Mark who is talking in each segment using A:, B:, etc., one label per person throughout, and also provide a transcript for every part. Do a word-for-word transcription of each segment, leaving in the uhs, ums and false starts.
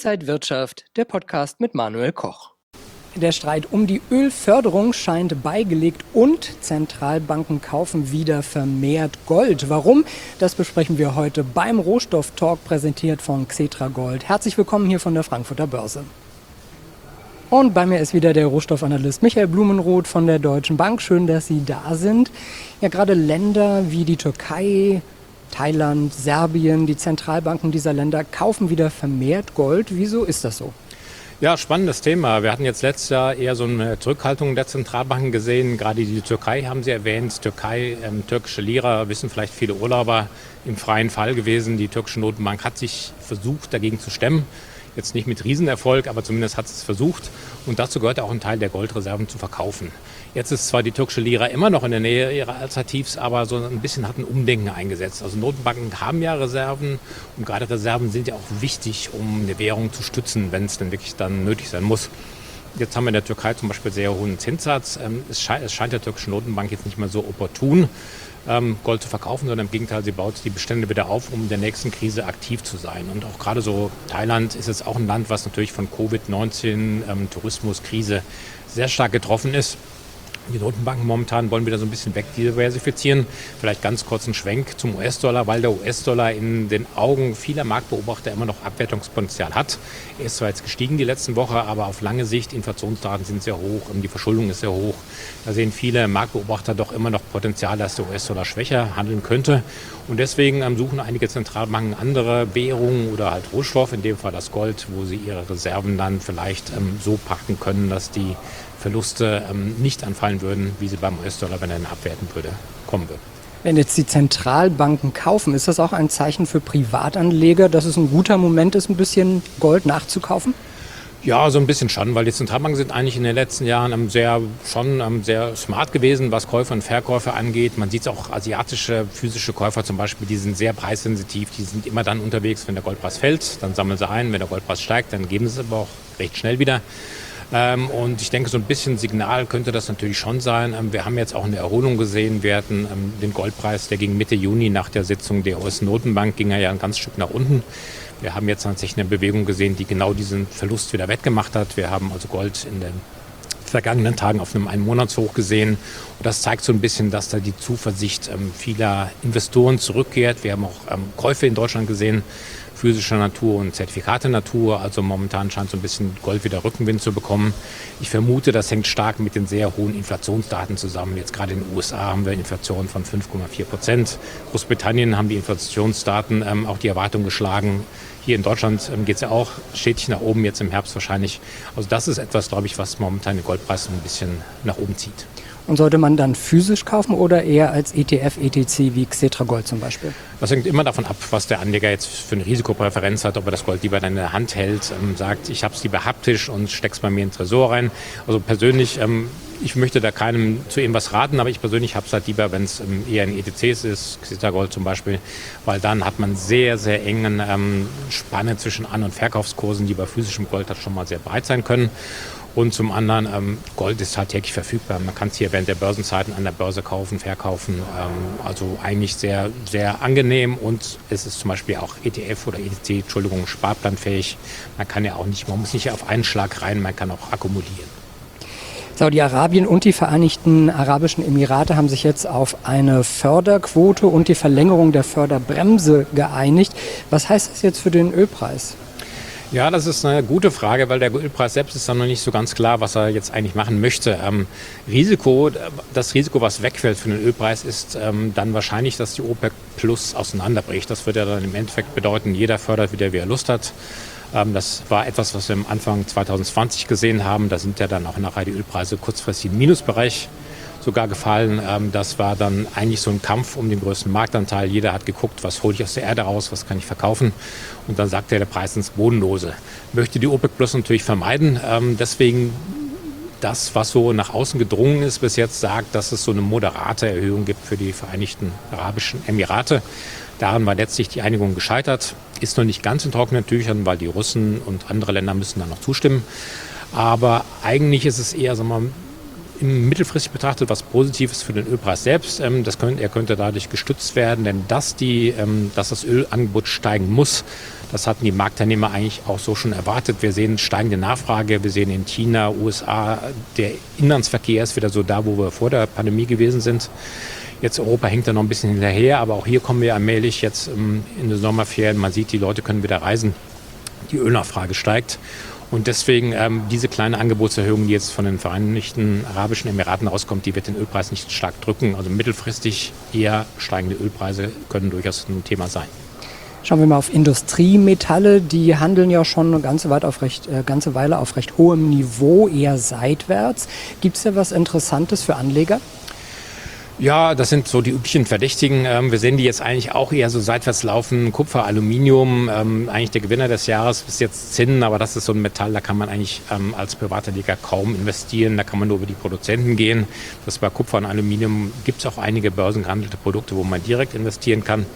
A: Inside Wirtschaft, der Podcast mit Manuel Koch. Der Streit um die Ölförderung scheint beigelegt und Zentralbanken kaufen wieder vermehrt Gold. Warum? Das besprechen wir heute beim Rohstofftalk, präsentiert von Xetra Gold. Herzlich willkommen hier von der Frankfurter Börse. Und bei mir ist wieder der Rohstoffanalyst Michael Blumenroth von der Deutschen Bank. Schön, dass Sie da sind. Ja, gerade Länder wie die Türkei, Thailand, Serbien, die Zentralbanken dieser Länder kaufen wieder vermehrt Gold. Wieso ist das so?
B: Ja, spannendes Thema. Wir hatten jetzt letztes Jahr eher so eine Zurückhaltung der Zentralbanken gesehen. Gerade die Türkei haben Sie erwähnt. Türkei, ähm, türkische Lira, wissen vielleicht viele Urlauber, im freien Fall gewesen. Die türkische Notenbank hat sich versucht, dagegen zu stemmen. Jetzt nicht mit Riesenerfolg, aber zumindest hat es versucht. Und dazu gehört auch ein Teil der Goldreserven zu verkaufen. Jetzt ist zwar die türkische Lira immer noch in der Nähe ihrer Allzeittiefs, aber so ein bisschen hat ein Umdenken eingesetzt. Also Notenbanken haben ja Reserven und gerade Reserven sind ja auch wichtig, um eine Währung zu stützen, wenn es denn wirklich dann nötig sein muss. Jetzt haben wir in der Türkei zum Beispiel sehr hohen Zinssatz. Es scheint, es scheint der türkischen Notenbank jetzt nicht mehr so opportun, Gold zu verkaufen, sondern im Gegenteil, sie baut die Bestände wieder auf, um in der nächsten Krise aktiv zu sein. Und auch gerade so Thailand ist jetzt auch ein Land, was natürlich von Covid neunzehn, ähm, Tourismuskrise sehr stark getroffen ist. Die Notenbanken momentan wollen wieder so ein bisschen wegdiversifizieren. Vielleicht ganz kurz einen Schwenk zum U S-Dollar, weil der U S-Dollar in den Augen vieler Marktbeobachter immer noch Abwertungspotenzial hat. Er ist zwar jetzt gestiegen die letzten Woche, aber auf lange Sicht, Inflationsdaten sind sehr hoch und die Verschuldung ist sehr hoch. Da sehen viele Marktbeobachter doch immer noch Potenzial, dass der U S-Dollar schwächer handeln könnte. Und deswegen ähm, suchen einige Zentralbanken andere Währungen oder halt Rohstoff, in dem Fall das Gold, wo sie ihre Reserven dann vielleicht ähm, so packen können, dass die Verluste ähm, nicht anfallen würden, wie sie beim U S-Dollar, wenn er ihn abwerten würde, kommen würden.
A: Wenn jetzt die Zentralbanken kaufen, ist das auch ein Zeichen für Privatanleger, dass es ein guter Moment ist, ein bisschen Gold nachzukaufen?
B: Ja, so ein bisschen schon, weil die Zentralbanken sind eigentlich in den letzten Jahren ähm, sehr, schon ähm, sehr smart gewesen, was Käufer und Verkäufer angeht. Man sieht es auch, asiatische physische Käufer zum Beispiel, die sind sehr preissensitiv, die sind immer dann unterwegs, wenn der Goldpreis fällt, dann sammeln sie ein, wenn der Goldpreis steigt, dann geben sie es aber auch recht schnell wieder. Ähm, und ich denke, so ein bisschen Signal könnte das natürlich schon sein. Ähm, wir haben jetzt auch eine Erholung gesehen. Wir hatten ähm, den Goldpreis, der ging Mitte Juni nach der Sitzung der U S-Notenbank, ging er ja ein ganzes Stück nach unten. Wir haben jetzt tatsächlich eine Bewegung gesehen, die genau diesen Verlust wieder wettgemacht hat. Wir haben also Gold in den vergangenen Tagen auf einem Einmonatshoch gesehen. Und das zeigt so ein bisschen, dass da die Zuversicht ähm, vieler Investoren zurückkehrt. Wir haben auch ähm, Käufe in Deutschland gesehen, physischer Natur und Zertifikate Natur. Also momentan scheint so ein bisschen Gold wieder Rückenwind zu bekommen. Ich vermute, das hängt stark mit den sehr hohen Inflationsdaten zusammen. Jetzt gerade in den U S A haben wir Inflation von fünf Komma vier Prozent. Großbritannien haben die Inflationsdaten ähm, auch die Erwartung geschlagen. Hier in Deutschland ähm, geht es ja auch stetig nach oben, jetzt im Herbst wahrscheinlich. Also das ist etwas, glaube ich, was momentan den Goldpreis ein bisschen nach oben zieht.
A: Und sollte man dann physisch kaufen oder eher als E T F, E T C wie Xetra Gold zum Beispiel?
B: Das hängt immer davon ab, was der Anleger jetzt für eine Risikopräferenz hat, ob er das Gold lieber in der Hand hält, ähm, sagt, ich habe es lieber haptisch und stecke es bei mir in den Tresor rein. Also persönlich, ähm, ich möchte da keinem zu irgendwas raten, aber ich persönlich habe es halt lieber, wenn es ähm, eher in E T Cs ist, Xetra Gold zum Beispiel, weil dann hat man sehr, sehr engen ähm, Spanne zwischen An- und Verkaufskursen, die bei physischem Gold halt schon mal sehr breit sein können. Und zum anderen, ähm, Gold ist halt täglich verfügbar. Man kann es hier während der Börsenzeiten an der Börse kaufen, verkaufen. Ähm, also eigentlich sehr, sehr angenehm. Und es ist zum Beispiel auch E T F oder E T C, Entschuldigung, sparplanfähig. Man kann ja auch nicht, man muss nicht auf einen Schlag rein, man kann auch akkumulieren.
A: Saudi-Arabien und die Vereinigten Arabischen Emirate haben sich jetzt auf eine Förderquote und die Verlängerung der Förderbremse geeinigt. Was heißt das jetzt für den Ölpreis?
B: Ja, das ist eine gute Frage, weil der Ölpreis selbst ist dann noch nicht so ganz klar, was er jetzt eigentlich machen möchte. Ähm, Risiko, das Risiko, was wegfällt für den Ölpreis, ist ähm, dann wahrscheinlich, dass die OPEC Plus auseinanderbricht. Das würde ja dann im Endeffekt bedeuten, jeder fördert wieder, wie er Lust hat. Ähm, das war etwas, was wir am Anfang zwanzig zwanzig gesehen haben. Da sind ja dann auch nachher die Ölpreise kurzfristig im Minusbereich sogar gefallen. Das war dann eigentlich so ein Kampf um den größten Marktanteil. Jeder hat geguckt, was hole ich aus der Erde raus, was kann ich verkaufen. Und dann sagte der Preis ins Bodenlose. Möchte die OPEC Plus natürlich vermeiden. Deswegen das, was so nach außen gedrungen ist bis jetzt, sagt, dass es so eine moderate Erhöhung gibt für die Vereinigten Arabischen Emirate. Daran war letztlich die Einigung gescheitert. Ist noch nicht ganz in trockenen Tüchern, weil die Russen und andere Länder müssen dann noch zustimmen. Aber eigentlich ist es eher, sagen wir mal, im mittelfristig betrachtet was Positives für den Ölpreis selbst. Ähm, das könnte, er könnte dadurch gestützt werden, denn dass, die, ähm, dass das Ölangebot steigen muss, das hatten die Marktteilnehmer eigentlich auch so schon erwartet. Wir sehen steigende Nachfrage, wir sehen in China, U S A, der Inlandsverkehr ist wieder so da, wo wir vor der Pandemie gewesen sind. Jetzt Europa hängt da noch ein bisschen hinterher, aber auch hier kommen wir allmählich jetzt ähm, in den Sommerferien. Man sieht, die Leute können wieder reisen, die Ölnachfrage steigt. Und deswegen ähm, diese kleine Angebotserhöhung, die jetzt von den Vereinigten Arabischen Emiraten rauskommt, die wird den Ölpreis nicht stark drücken. Also mittelfristig eher steigende Ölpreise können durchaus ein Thema sein.
A: Schauen wir mal auf Industriemetalle. Die handeln ja schon eine ganze, Weile auf recht, äh, ganze Weile auf recht hohem Niveau, eher seitwärts. Gibt es da was Interessantes für Anleger?
B: Ja, das sind so die üblichen Verdächtigen. Wir sehen die jetzt eigentlich auch eher so seitwärts laufen. Kupfer, Aluminium, eigentlich der Gewinner des Jahres bis jetzt Zinn, aber das ist so ein Metall, da kann man eigentlich als Privatanleger kaum investieren. Da kann man nur über die Produzenten gehen. Das bei Kupfer und Aluminium gibt es auch einige börsengehandelte Produkte, wo man direkt investieren kann.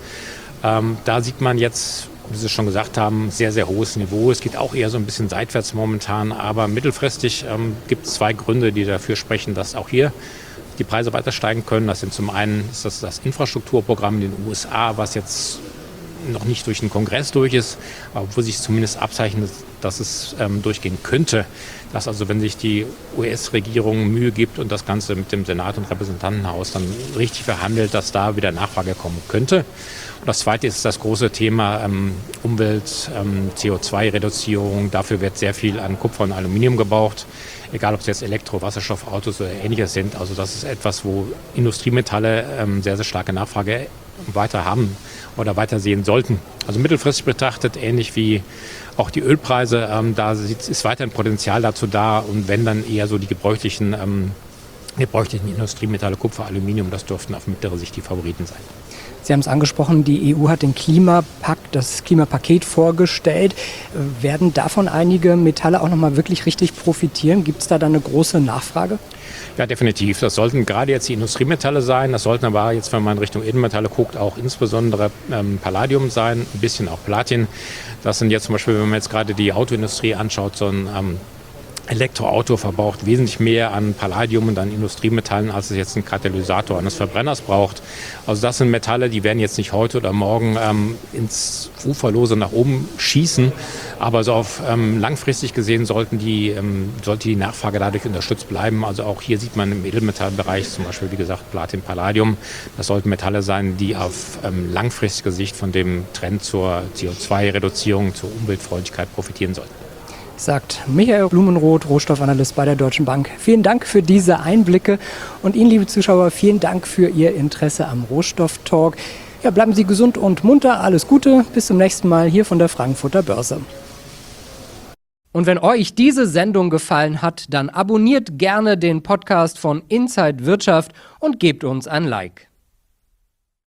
B: Da sieht man jetzt, wie Sie schon gesagt haben, sehr, sehr hohes Niveau. Es geht auch eher so ein bisschen seitwärts momentan, aber mittelfristig gibt es zwei Gründe, die dafür sprechen, dass auch hier die Preise weiter steigen können. Das sind zum einen ist das, das Infrastrukturprogramm in den U S A, was jetzt noch nicht durch den Kongress durch ist, aber wo sich zumindest abzeichnet, dass es ähm, durchgehen könnte. Dass also, wenn sich die U S-Regierung Mühe gibt und das Ganze mit dem Senat und Repräsentantenhaus dann richtig verhandelt, dass da wieder Nachfrage kommen könnte. Und das Zweite ist das große Thema ähm, Umwelt, ähm, C O zwei Reduzierung. Dafür wird sehr viel an Kupfer und Aluminium gebraucht. Egal, ob es jetzt Elektro-, Wasserstoffautos oder Ähnliches sind. Also das ist etwas, wo Industriemetalle ähm, sehr, sehr starke Nachfrage weiter haben oder weiter sehen sollten. Also mittelfristig betrachtet, ähnlich wie auch die Ölpreise, ähm, da ist weiterhin Potenzial dazu da. Und wenn dann eher so die gebräuchlichen, ähm, gebräuchlichen Industriemetalle, Kupfer, Aluminium, das dürften auf mittlere Sicht die Favoriten sein.
A: Sie haben es angesprochen, die E U hat den Klimapakt, das Klimapaket vorgestellt. Werden davon einige Metalle auch nochmal wirklich richtig profitieren? Gibt es da dann eine große Nachfrage?
B: Ja, definitiv. Das sollten gerade jetzt die Industriemetalle sein. Das sollten aber jetzt, wenn man Richtung Edelmetalle guckt, auch insbesondere ähm, Palladium sein, ein bisschen auch Platin. Das sind jetzt zum Beispiel, wenn man jetzt gerade die Autoindustrie anschaut, so ein ähm, Elektroauto verbraucht wesentlich mehr an Palladium und an Industriemetallen, als es jetzt ein Katalysator eines Verbrenners braucht. Also das sind Metalle, die werden jetzt nicht heute oder morgen ähm, ins Uferlose nach oben schießen, aber so auf ähm, langfristig gesehen sollten die, ähm, sollte die Nachfrage dadurch unterstützt bleiben. Also auch hier sieht man im Edelmetallbereich zum Beispiel, wie gesagt, Platin, Palladium. Das sollten Metalle sein, die auf ähm, langfristige Sicht von dem Trend zur C O zwei Reduzierung, zur Umweltfreundlichkeit profitieren sollten.
A: Sagt Michael Blumenroth, Rohstoffanalyst bei der Deutschen Bank. Vielen Dank für diese Einblicke und Ihnen, liebe Zuschauer, vielen Dank für Ihr Interesse am Rohstofftalk. Ja, bleiben Sie gesund und munter, alles Gute, bis zum nächsten Mal hier von der Frankfurter Börse. Und wenn euch diese Sendung gefallen hat, dann abonniert gerne den Podcast von Inside Wirtschaft und gebt uns ein Like.